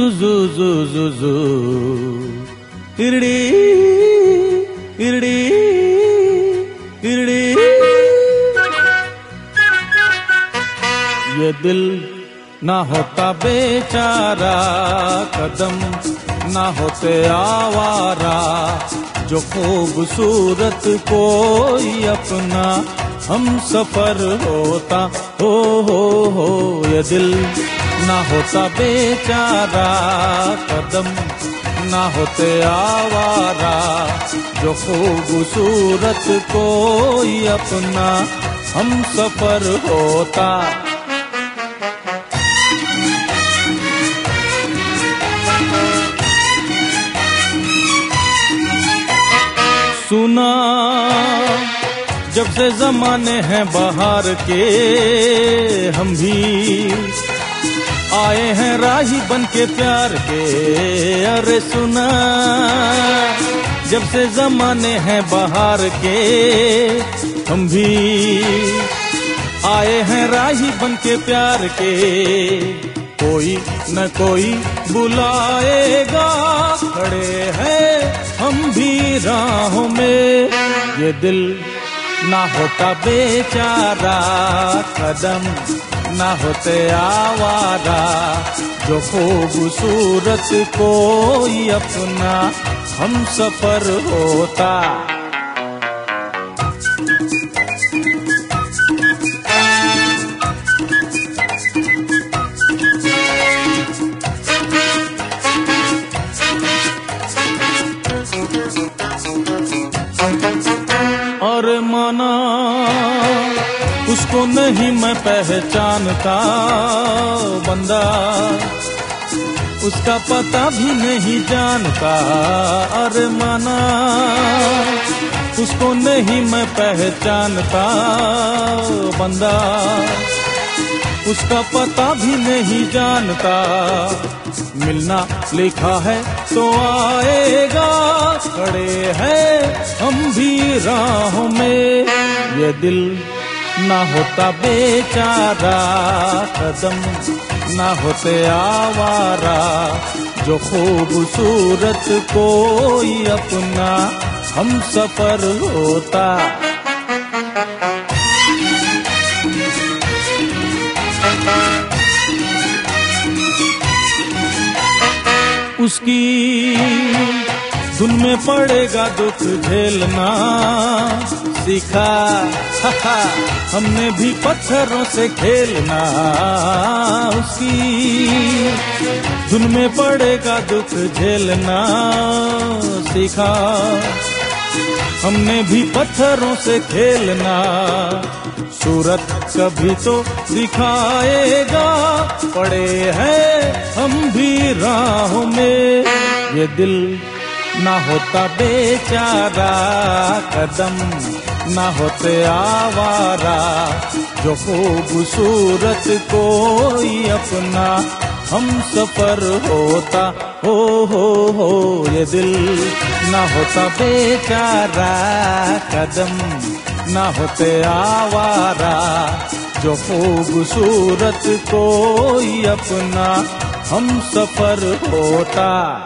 जू जू जू जू इरड़ी इरड़ी इरड़ी। ये दिल ना होता बेचारा, कदम ना होते आवारा, जो खूबसूरत कोई अपना हम सफर होता। हो ये दिल ना होता बेचारा, कदम ना होते आवारा, जो खूबसूरत कोई अपना हम सफर होता। सुना जब से जमाने हैं बाहर के, हम भी आए हैं राही बन के प्यार के। अरे सुना जब से जमाने हैं बाहर के, हम भी आए हैं राही बन के प्यार के। कोई न कोई बुलाएगा, खड़े हैं हम भी राहों में। ये दिल ना होता बेचारा, कदम ना होते आवारा, जो खूबसूरत कोई अपना हम सफर होता। और माना उसको नहीं मैं पहचानता, बंदा उसका पता भी नहीं जानता। अरे माना उसको नहीं मैं पहचानता, बंदा उसका पता भी नहीं जानता। मिलना लिखा है तो आएगा, खड़े हैं हम भी राहों में। ये दिल ना होता बेचारा, कदम ना होते आवारा, जो खूबसूरत कोई अपना हम सफर होता। उसकी धुन में पड़ेगा दुख झेलना सीखा, हमने भी पत्थरों से खेलना। उसकी धुन में पड़ेगा दुख झेलना सीखा, हमने भी पत्थरों से खेलना। सूरत कभी तो दिखाएगा, पड़े हैं हम भी राहों में। ये दिल ना होता बेचारा, कदम ना होते आवारा, जो खूबसूरत कोई अपना हम सफर होता। हो ये दिल ना होता बेचारा, कदम ना होते आवारा, जो खूबसूरत कोई अपना हम सफर होता।